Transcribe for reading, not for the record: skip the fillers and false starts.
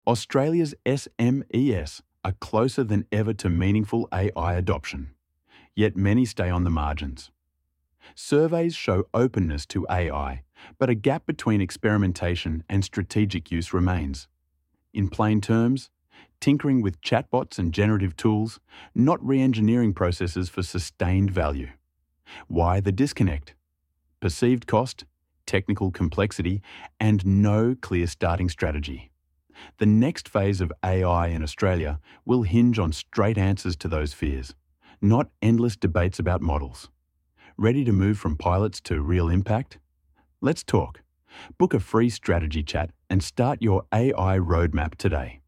Australia's SMEs are closer than ever to meaningful AI adoption, yet many stay on the margins. Surveys show openness to AI, but a gap between experimentation and strategic use remains. In plain terms, tinkering with chatbots and generative tools, not re-engineering processes for sustained value. Why the disconnect? Perceived cost, technical complexity, and no clear starting strategy. The next phase of AI in Australia will hinge on straight answers to those fears, not endless debates about models. Ready to move from pilots to real impact? Let's talk. Book a free strategy chat and start your AI roadmap today.